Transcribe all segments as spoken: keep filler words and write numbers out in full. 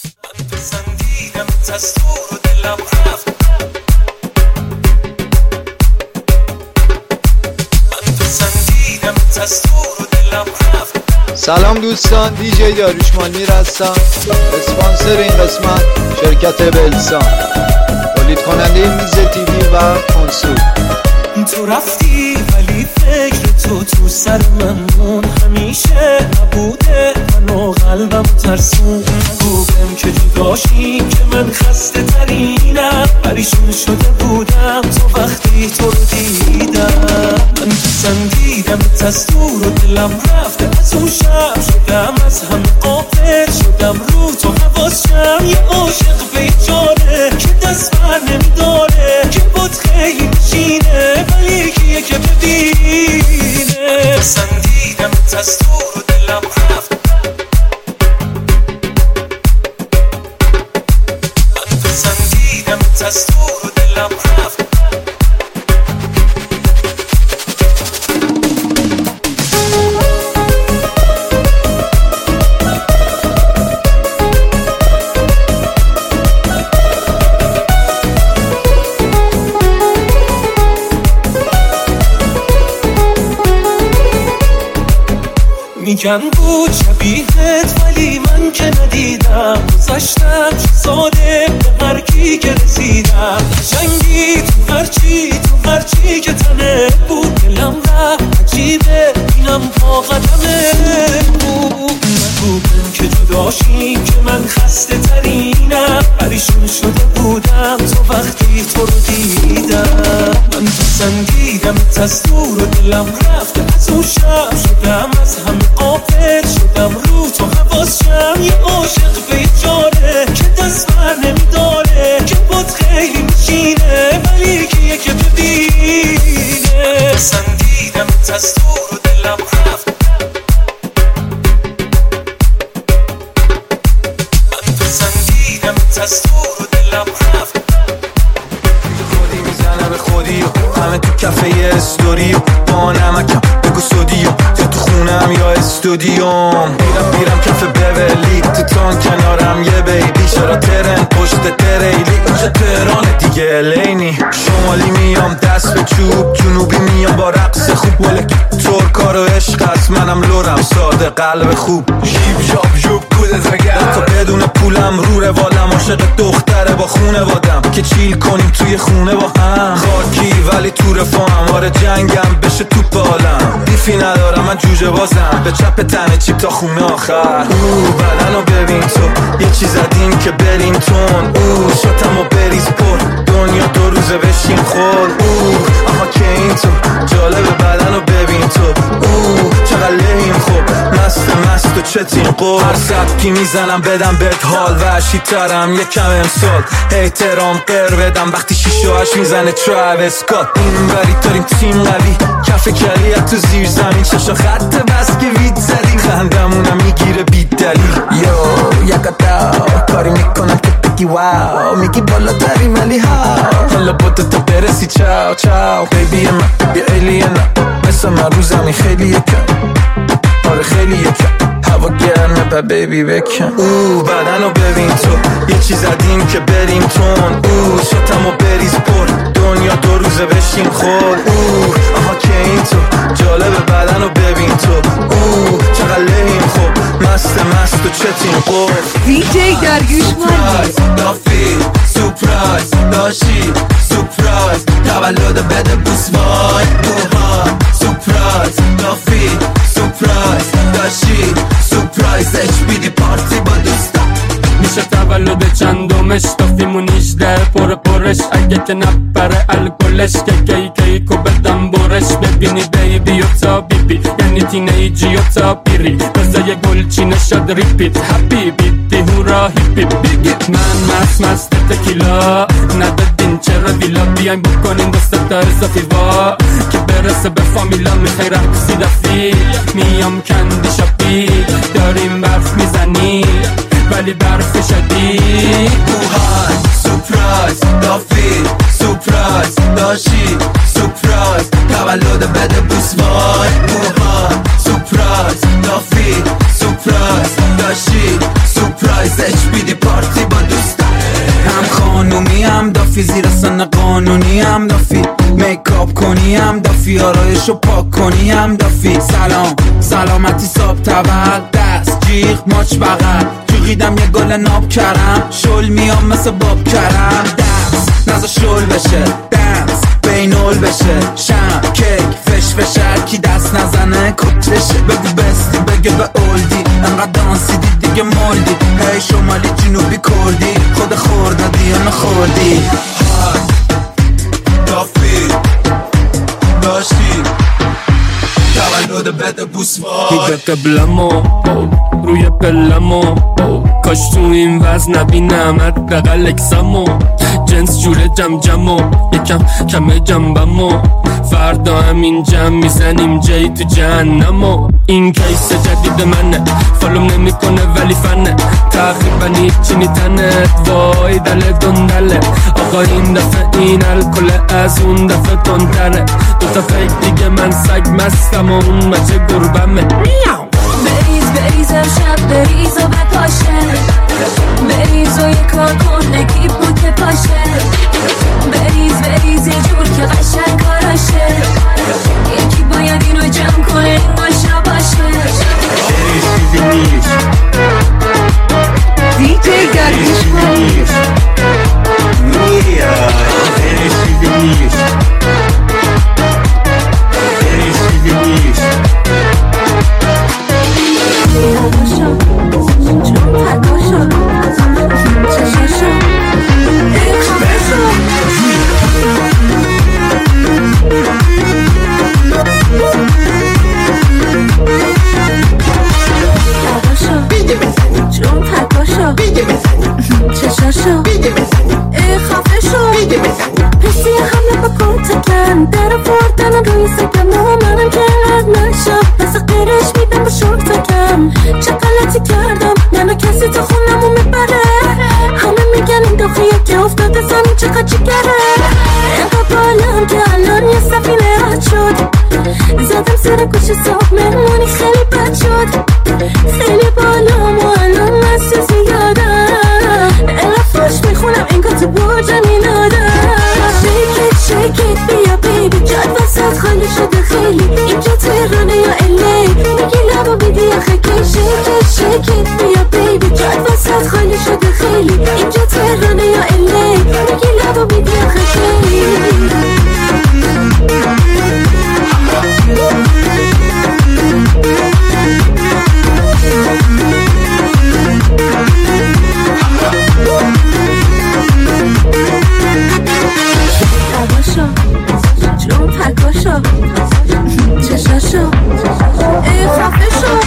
من پسندیدم از تو رو دلم رفت، من پسندیدم از تو رو دلم رفت. سلام دوستان، دیجی داریوش مانیر هستم. اسپانسر این قسمت شرکت بلسان، تولید کننده میز تیوی و کنسول. تو رفتی ولی فکر تو تو سر من مون، همیشه نبوده من و قلبم ترسون. نگویم که جداشیم که من خسته ترینم، پریشون شده بودم تو وقتی تو رو دیدم. من پسندیدم از تو رو دلم رفته، از اون شب شدم از هم غافل شدم، رو تو حواسم یه عاشق بیچاره که دست بر نمیداره، که بود خیلی بشینه ولی کیه که ببینه. پسندیدم از تو رو دلم رفت، من پسندیدم از تو رو دلم رفت. میگن بود شبیهت ولی من که ندیدم، گذاشتم چه ساده به هرکی که رسیدم. جنگی تو هرچی تو هرچی که تنه بود، دلم رفت عجیبه اینم پا قدمه بود. نگویم که جداشیم که من خسته ترینم، پریشون شده بودم تو وقتی تو رو دیدم. من پسندیدم از تو رو دلم رفته، از اون شب شدم از همه غافل شدم، رو تو حواسم یه عاشق بیچاره که دست بر نمیداره، که بود خیلی میشینه ولی کیه که ببینه. پسندیدم از تو رو دلم رفت، من پسندیدم از تو رو دلم رفت. خودی میزنه به خودی و همه تو کفه استوری و با نمکم بگو سودی و یا تو خونم یا استودیوم. میرم میرم کف بولی تو تان کنارم یه بیبی، چرا ترن پشت تریلی اونجا تهران دیگه الینی. شمالی میام دست به چوب، جنوبی میام با رقص خوب، ولک ترکار و عشق است منم لورم ساده قلب خوب. جیب جاب جوب کود زگرد تا بدون پولم رو روالم، عاشق دختره با خونه وادم که چیل کنیم توی خونه با هم. خاکی ولی تو رفاهم، آره جنگم بشه توپ عالم. بیفی ندارم من جوجه بازم، به چپ تنه چیپ تا خونه آخر. او بدنو ببین تو یه چیز زدیم که بریم تون، او شاتمو بریز پر دنیا دو روزه بشیم خور. او آها که این تو جالبه بدنو ببین تو، او چقدر لحیم خوب مست مست و چتین قول. هر سبکی میزنم بدم بهت حال وحشی ترم یکم امسال، احترام قر بدم وقتی شیشه هاش میزنه تراویس اسکات. این بری داریم تیم قوی کف کلیت تو زیر زمین، چشا خط بس که وید زدیم خندمونم میگیره بی دلیل. یو یکتا کاری میکنم که بگی واو، میگی بالا تری ولی ها حالا با تو تا برسی چاو چاو. بیبی من بی ایلینا مثل من رو زمین خیلی یکم، آره خیلی یکم هوا گرمه با بیبی بکن. او بدنو ببین تو یه چیز زدیم که بریم تون، او شاتمو بریز پر دنیا دو روزه بشیم خور. او آها که این تو جالبه بدنو ببین تو، او چقدر لحیم خوب مست مست و چتین قول. دیجی داریوش مانیر دافی سپرایز داشی سپرایز تولد بده بوس وای اوها. سپرایز دافی سپرایز داشی سپرایز اچ بی دی پارتی با دوستا. میشه تولد چندمش دافیمون هجده پر پرش، اگه که نپره الکلش که کی کیکو بدم برش. ببینی بیبی و تا بیبی یعنی تینیجی و تا پیری، بزای گلچینه شد ریپیت هپی بیتی هورا هیپی بیگیت. من مست مست تکیلا ندادین چرا ویلا، بیایم بکنین دست تا اضافی وا که برسه به فامیلا. میخوای رقصی دفی میام کندی شاپی، داریم برف میزنی ولی برف شدید. اوهای سپرایز دافی سپرایز داشی سپرایز تولد بده بوس وای اوها. سپرایز دافی سپرایز داشی سپرایز اچ بی دی پارتی دافی، زیر سن قانونی هم دافی، میکاپ کنی هم دافی، آرایشو پاک کنی هم دافی. سلام سلامتی صاحب تول، دست جیغ ماچ بغل، جوغیدم یه گل ناب کرم، شل میام مثل باب کرم. دست نزا شل بشه، دنس بینول بشه، شم کیک فش فشر کی دست نزنه کتشه. بگو بستی بگه به اولدی، انقدر دانسیدی دیگه مولدی. هی شمالی جنوبی کردی، خود خوردادی یا نخوردی. دافی داشتی تولد بده بوسوار هی به قبلمو روی پلمو، کاش تو این وزن نبینمت بغل اکسمو. جنس جوره جم جمو، یکم کمه جنبمو، فردا همین جمع میزنیم جایی تو جهنمو. این کیس جدید منه، فالوم نمی کنه ولی فنه، تقریبا هیچی نیتنه، وای دل دندله. آقا این دفعه این الکل از اون دفعه تندره، دوتا فیک دیگه من سگ مستم و اون مچه گربمه. بریز بریز امشب بریز و بپاشه، بریز و یه کار کن نگی بود که پاشه. بریز بریز یه جور که قشنگ کاراشه، یکی باید اینو جمع کنه این ماشا باشه. بریز چیزی نیست، دیجی داریوش مالی. بریز چیزی نیست، بریز چیزی نیست. تکاشا جون تکاشا چشاشا اخبشا. جون تکاشا چشاشا اخبشا. پسی همه با کنتکن در بردن روی سکم و منم که رد نشم، پس قیرش میدم با شورتکم. چه غلطی کردم منو کسی تو خونمو میبره، همه میگن این داخیه که افتاده زمین چقدر جگره. اینقدر بالم که الان یه سفینه رد شد، زدم سر گوش صاحب مهمونی خیلی بد شد. خیلی بالام و الان مستی زیادم، الافاش میخونم انگار تو برج مینادم. Shake it, shake it, بیا بیبی جاد وسط خالی شده خیلی، اینجا تهرانه یا الی میگی لبا بیدی آخه کی. Shake it, shake it, بیا بیبی جاد وسط خالی شده خیلی، اینجا تهرانه یا الی میگی لبا بیدی آخه کی. تکاشا جون تکاشا چشاشا ای خفشا.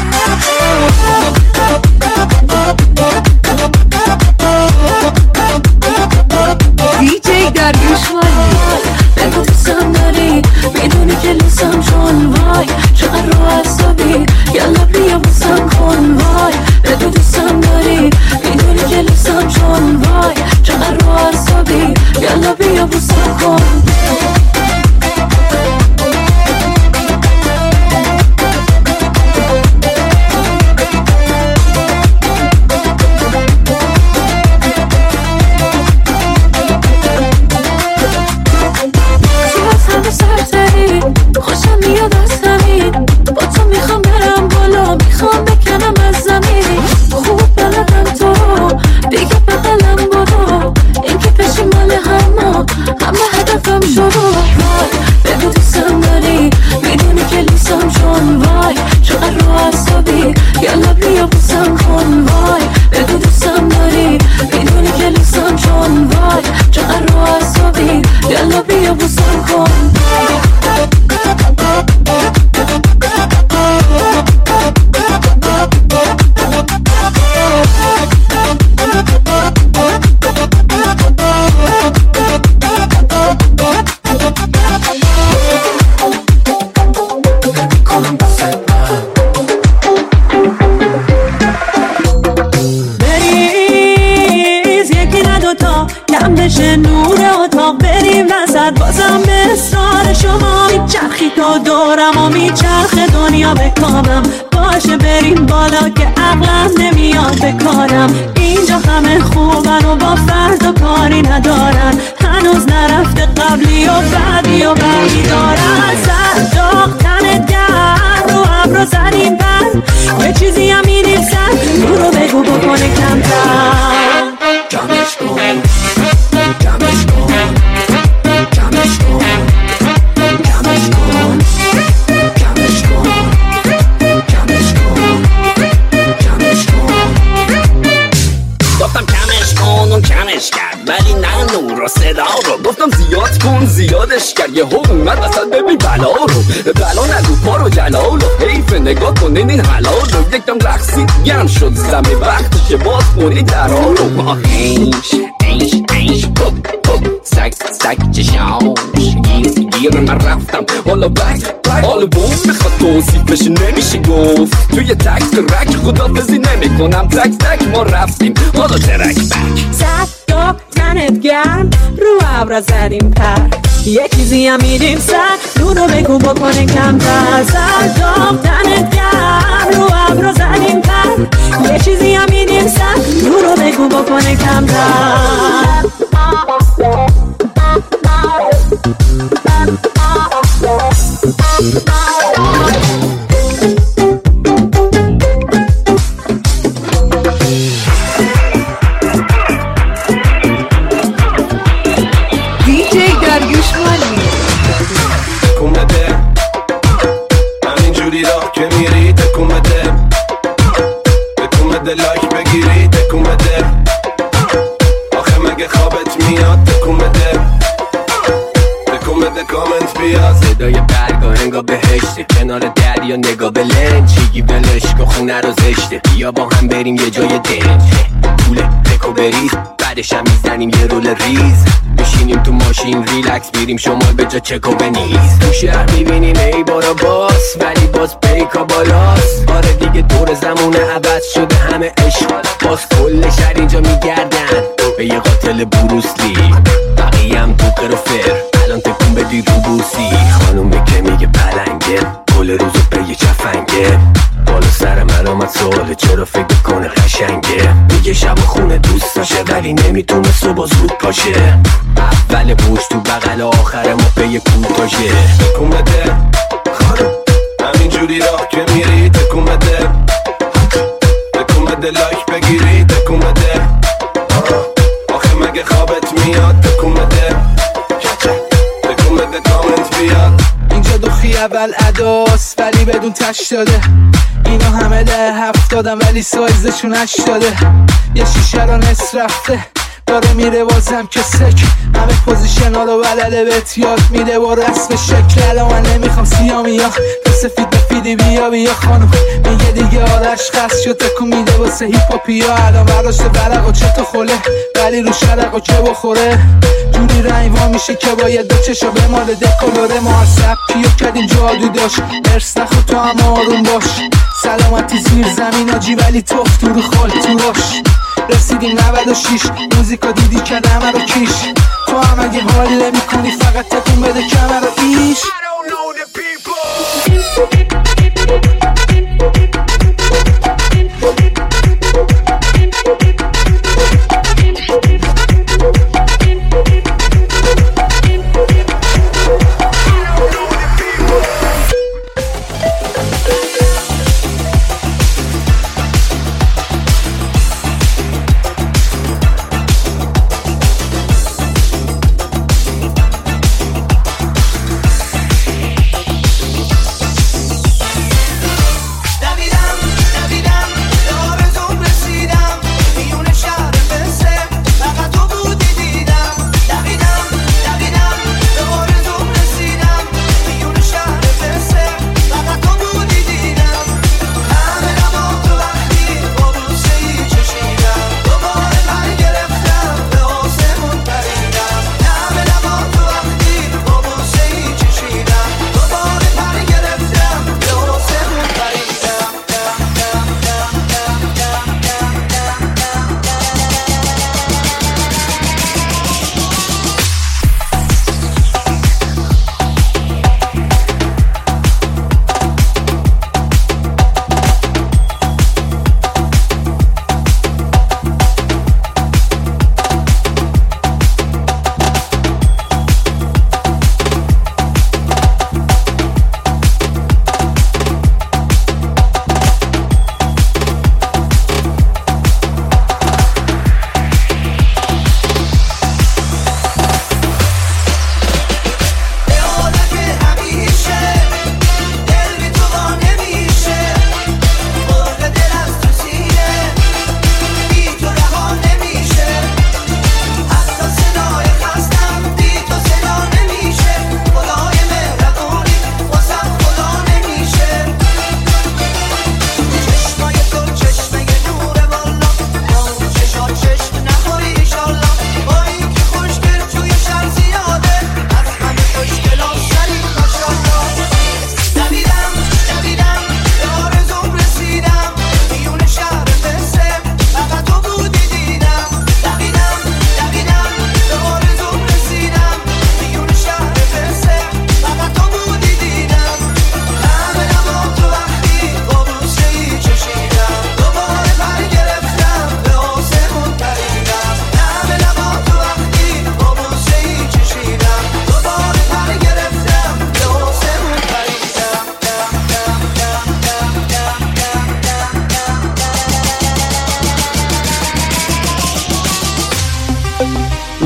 دیجی داریوش مالی. بگو دوستم داری میدونی که لیسم جون، وای چقدر رو عصبی یالا بیا بوسم کن. وای بگو دوستم داری میدونی که لیسم جون، وای چقدر رو عصبی یالا بیا بوسم کن. خوشم میاد از زمین، با تو میخوام برم بالا، میخوام بکنم از زمین. خوب بلدم تو دیگه بغلم برو، این که پیشی مال همه همه هدفم شروع. وای بگو دوستم داری میدونی که لیسم جون، وای چقدر رو عصبی یالا بیا بوسم کن. وای بگو دوستم داری میدونی که لیسم جون، وای چقدر رو عصبی یالا بیا بوسم کن. بریز یکی نه دوتا کم بشه نور اتاق، بریم وسط بازم به اصرار شما میچرخی تو دورم و میچرخه دنیا به کامم. باشه بریم بالا که عقلم نمیاد به کارم، اینجا همه خوبن و با فرد و کاری ندارن. هنوز نرفته قبلی و بعدی و بعدی دارن سر داغ تنت گرم رو ابرو زدیم بر یه چیزی هم میدیم سر رو رو بگو بکنه کمتر جمعش کن جمعش کن جمعش کن جمعش کن جمعش کن جمعش کن جمعش کن گفتم کمش کن اون کمش کرد ولی نه نور و صدا رو گفتم زیاد کن زیادش کرد یه هم اومد اصلا ببین بلا رو بلا نگو پا رو جلال رو حیف نگاه کنین این حلال رو یکم رقصید گرم شد زمین وقتشه باز کنی درها رو ما اینش اینش اینش پوپ پوپ سک سک چشاش گیز گیر من رفتم حالا بک حالا بوم میخواد توصیفش نمیشه گفت توی تک ترک خدافزی نمی کنم تک تک ما رفتیم حالا ترک بک صد داغ تنت گرم رو ابرا زدیم پر یه چیزی هم میدیم سر رو رو بگو بکنه کمتر صد داغ تنت گرم رو ابرا زدیم پر یه چیزی هم میدیم سر رو رو بگو بکنه کمتر دیجی داریوش مالی تکون بده همینجوری راه که میری تکون بده تکون بده لایک بگیری تکون بده آخه مگه خوابت میاد تکون بده تکون بده کامنت بیاد صدای برگا انگا بهشته کنار دریا نگاه به لنج چیگی ولش کن خونه رو زشته بیا با هم بریم یه جای دنج پول تکو بریز بعدش هم میزنیم یه رول ریز بشینیم تو ماشین ریلکس بیریم شمال به جا چکو بنیز تو شهر میبینیم ای بارا باس ولی باز بیکا بالاس آره دیگه دور زمونه عوض شده همه عشق باز کل شهر اینجا میگردن به یه قاتل بروسلی بقیه هم توقر و فر الان تکون بدی رو بوسی خانومه که میگه پلنگه کل روزو به یه چفنگه بالا سر من آمد سواله چرا فکر کنه قشنگه میگه شب خونه دوست داشه ولی نمیتونه صبح زود پاشه اول بوش تو بغل آخر ما به یه کوتاشه تکون بده خانم همینجوری راه که میری تکون بده تکون بده لایک بگیری تکون بده آخه مگه خوابت میاد تکون بده تکون بده کامنت بیاد اینجا دوخی اول اداست ولی بدون تش داده اینا همه ده هفت دادم ولی سایزشون هش داده یه شیشه رو نصف رفته داره میره بازم که سک همه پوزیشن ها رو بلده بهت یاد میده با رسم شکل الان من نمیخوام سیامی ها تو سفید بفیدی بیا بیا خانم میگه دیگه آرش خست شد تکون میده واسه هیپاپی ها الان برداشته برق و چطور خوله ولی رو شرق و چه بخوره جوری رنگ وا میشه که باید دو چشا به مال دکولوره ما هر سبکیو کردیم جادو داشت ارس نخود تو هم آروم باش سلامتی زیر زمین آجی ولی توف تو رو خال تو راش رسیدیم نود و شیش موزیکا دیدی که همه رو کیش تو هم اگه حالی نمی کنی فقط تکون بده کمر رو ایش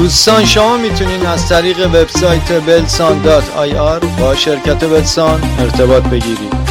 دوستان شما میتونین از طریق وبسایت بلسان دات آی آر با شرکت بلسان ارتباط بگیرید.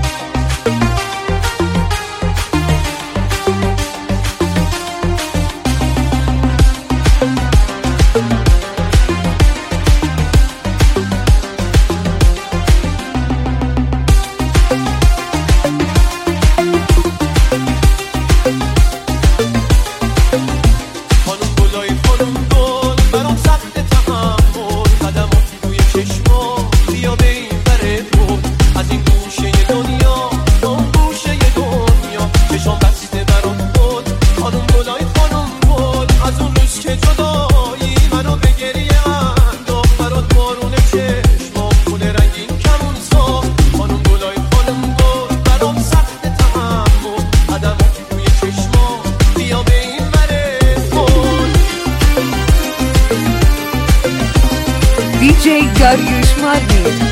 دیجی داریوش مانی.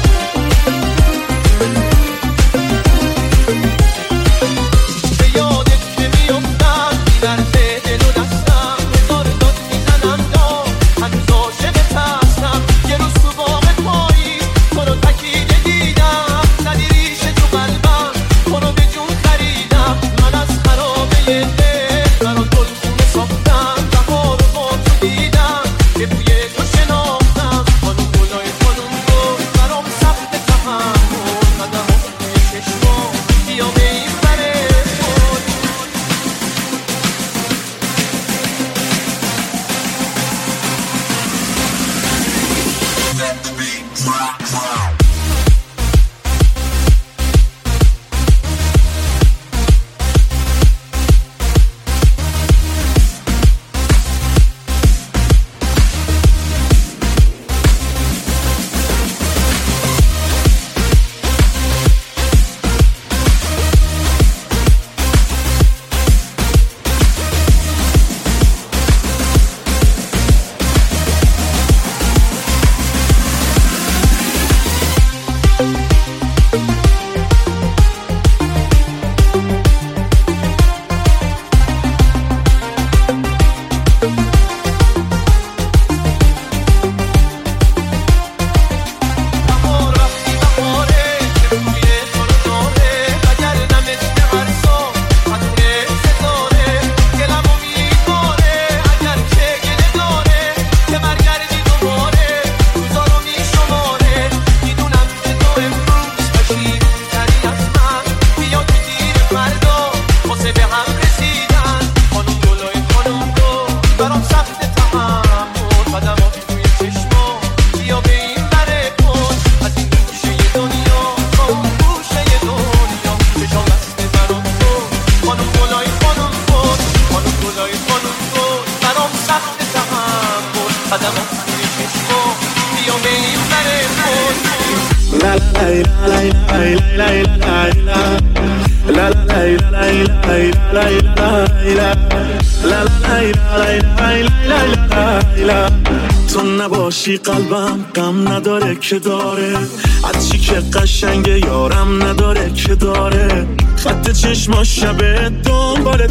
تو نباشی قلبم غم نداره که داره، از چی که قشنگه یارم نداره که داره، خط چشما شبه دنباله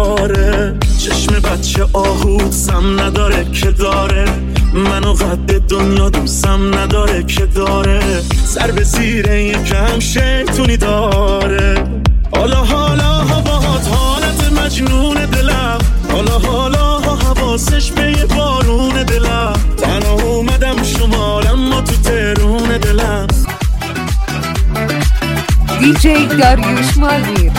داره، چشم بچه آهود سم نداره که داره، منو قد دنیا دوستم نداره که داره، سر به زیر یکم شیطونی داره. حالا حالا باهات حالت مجنون دلم، حالا حالا حواسش به یه بارون دلم، تنها اومدم شمالم ما تو ترون دلم. دیجی داریوش مانی.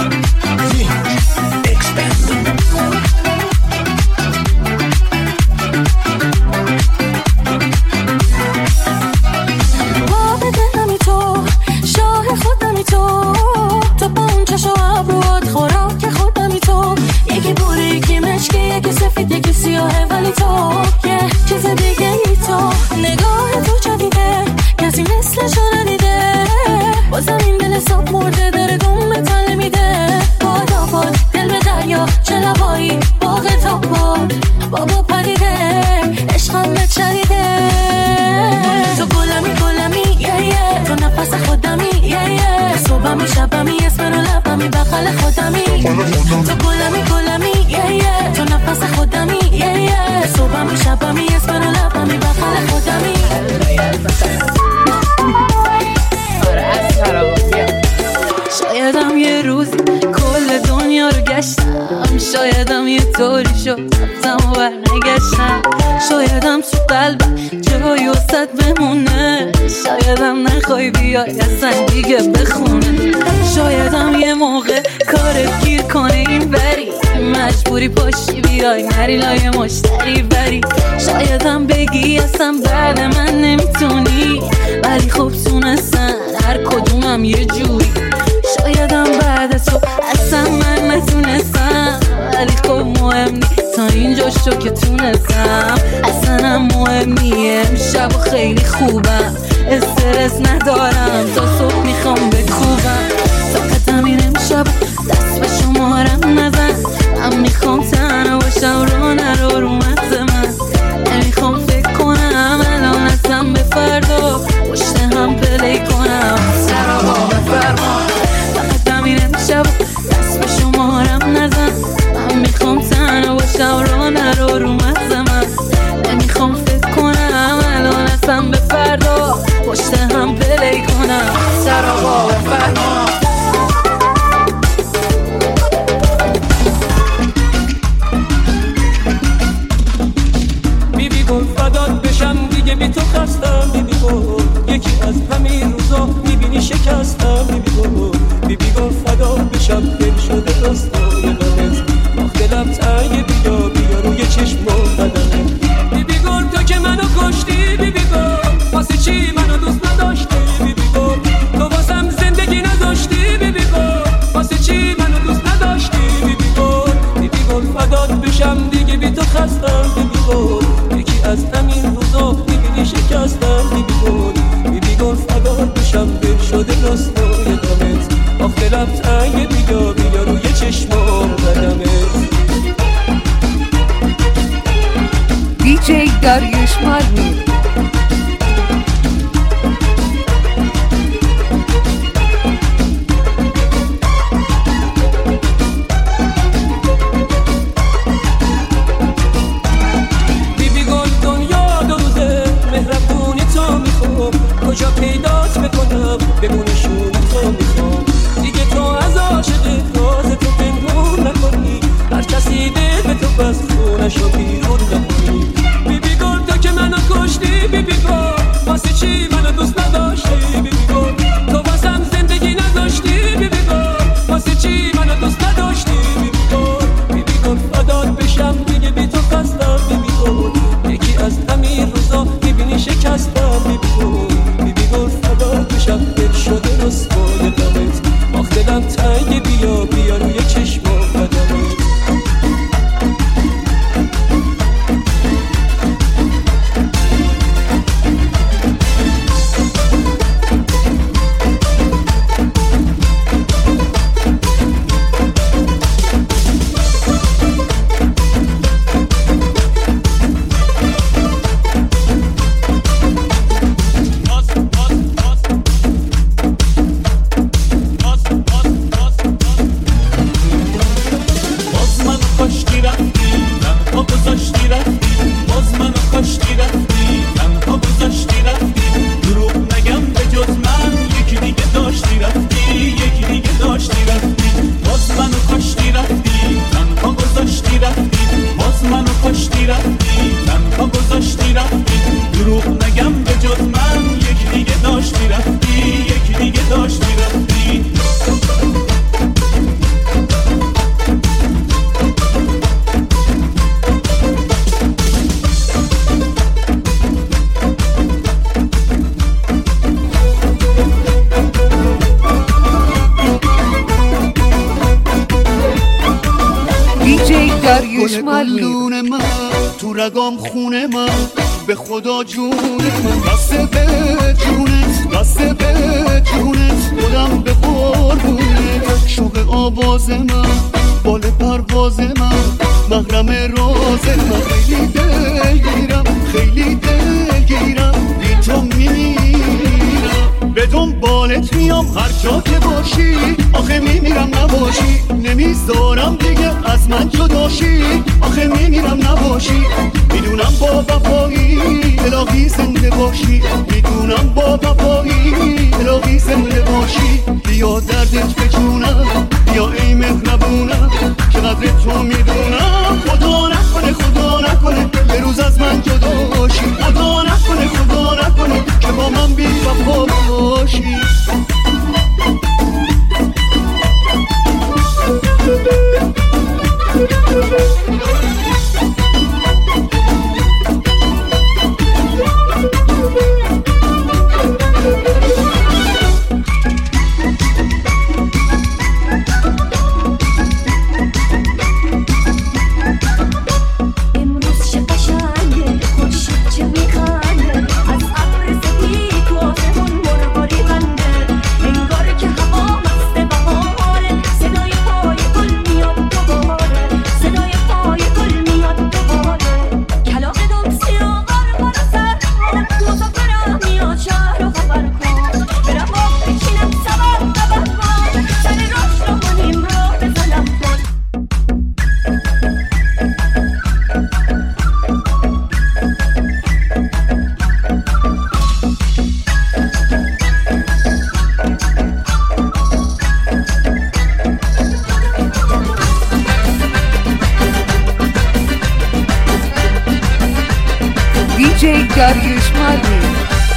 تو یه چیز دیگه ای تو، نگاه تو جدیده کسی مثلشو ندیده، بازم این دل حساب مرده داره دوم تله میده، باد آباد دل به دریا چه لبایی باغ تا باد بابا پریده عشقم بچریده، تو گلمی گلمی یه یه تو نفس خودمی یه یه صبحمی شبمی اسم رو لبمی بغل خودمی، تو گلمی گلمی یه یه تو نفس خودمی یه یه صبحمی شبمی اسم شد رفتم و برنگشتم. شایدم تو قلب جایی وسط بمونه، شایدم نخوای بیای اصلا دیگه بخونه. شایدم یه موقع کارت گیر کنه این بری، مجبوری پاشی بیای نری لای مشتری بری. شایدم بگی اصلا بعد من نمیتونی، ولی خب تونستن هر کدومم یه جوری. شایدم بعد تو اصلا من نتونستم، ولی خب مهم نی تا اینجا شو که تونستم. اصلا هم مهم نیه امشب و خیلی خوبم، استرس ندارم تا صبح میخوام بکوبم. فقط همین امشب دست به شمارم نزن، من میخوام تنها باشم رو نرو رو مغز من. نمیخوام فکر کنم الان اصلا به فردا پشت هم پلی کنم سرابا بفرما. فقط همین امشب دست به شمارم نزن، من میخوام تنها باشم رو نرو رو مغز من. نمیخوام فکر کنم الان اصلا به فردا پشت هم پلی کنم سرابا بفرما. دیگه بی تو خستم بیبی گل، یکی از همین روزا میبینی شکستم بیبی گل. بیبی گل فدا بشم دل شده راستای غمت، آخ دلم تنگ بیا بیا روی چشمم بدنت. بیبی گل تو که منو کشتی بیبی گل، واسه چی منو دوست نداشتی بیبی گل؟ تو واسم زندگی نداشتی بیبی گل، واسه چی منو دوست نداشتی بیبی گل؟ بیبی گل فدات بشم دیگه بی تو خستم بیبی گل، یکی از همین روزا میبینی شکستم بیبی گل. بیبی گل فدات بشم دل شده راستای غمت، آخ دلم تنگ بیا بیا روی چشمام بدمت. دیجی داریوش مارمیر. کجا پیدات بکنم بمونشون تو میخوام، دیگه تو از عاشق راز تو پنهون نکنی، هر کسی دل به تو بس خونشو بیرون نکنی. بیبی گل تو که منو کشتی بیبی گل، واسه چی منو دوست نداشتی بیبی گل؟ تو واسم زندگی نداشتی بیبی گل، واسه چی منو دوست نداشتی بیبی گل؟ بیبی گل فدات بشم دیگه بی تو خستم بیبی گل، یکی از همین روزا میبینی شکستم بیبی گل. گل فدات بشم دل شده رسوای غمت، آخ دلم تنگ بیا بیا روی چشمام بدمت. گلدون من تو رگام خونه من، به خدا جون من بسته به جونت، بسته به جونت، خودم به قربونت. شوق آواز من، بال پرواز من، محرم راز من. خیلی دلگیرم، خیلی دلگیرم، بی تو میمیرم، به دنبالت میام هر جا که باشی. آخه میمیرم نباشی، نمیذارم دیگه از من جداشی. آخه میمیرم نباشی، میدونم با وفایی الهی زنده باشی. میدونم با وفایی الهی زنده باشی. بیا دردت به جونم، بیا ای مهربونم، چقدر تو میدونم خدا نه جی داریوش مارمیر.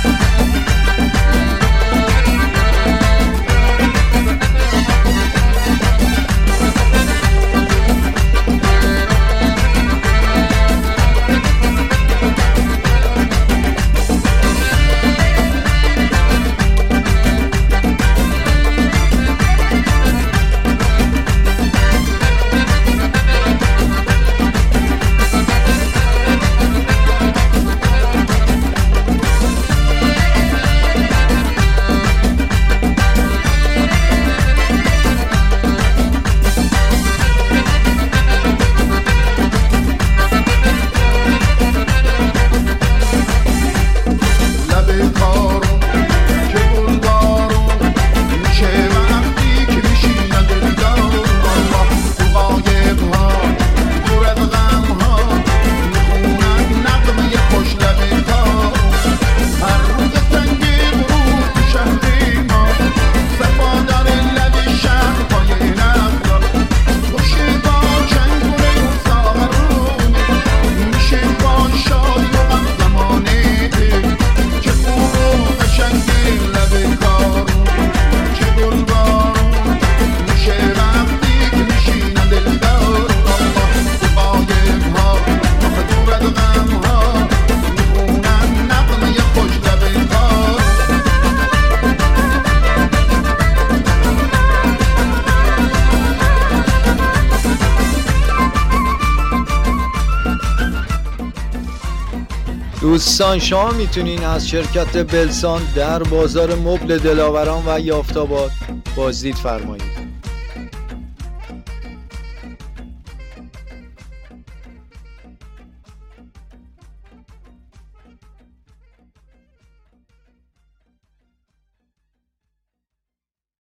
دوستان شما میتونین از شرکت بلسان در بازار مبل دلاوران و یافت‌آباد بازدید فرمایید.